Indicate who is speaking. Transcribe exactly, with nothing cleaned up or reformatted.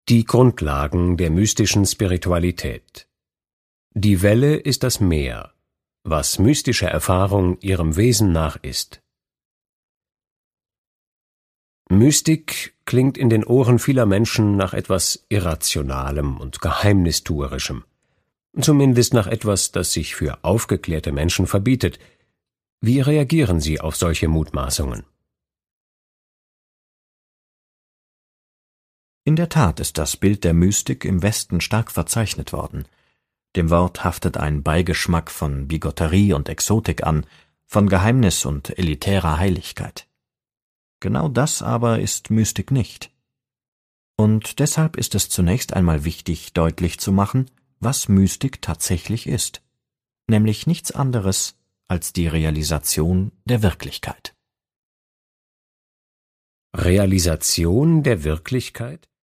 Speaker 1: Die Grundlagen der mystischen Spiritualität. Die Welle ist das Meer, was mystische Erfahrung ihrem Wesen nach ist. Mystik klingt in den Ohren vieler Menschen nach etwas Irrationalem und Geheimnistuerischem, zumindest nach etwas, das sich für aufgeklärte Menschen verbietet. Wie reagieren Sie auf solche Mutmaßungen?
Speaker 2: In der Tat ist das Bild der Mystik im Westen stark verzeichnet worden. Dem Wort haftet ein Beigeschmack von Bigotterie und Exotik an, von Geheimnis und elitärer Heiligkeit. Genau das aber ist Mystik nicht. Und deshalb ist es zunächst einmal wichtig, deutlich zu machen, was Mystik tatsächlich ist, nämlich nichts anderes als die Realisation der Wirklichkeit.
Speaker 1: Realisation der Wirklichkeit?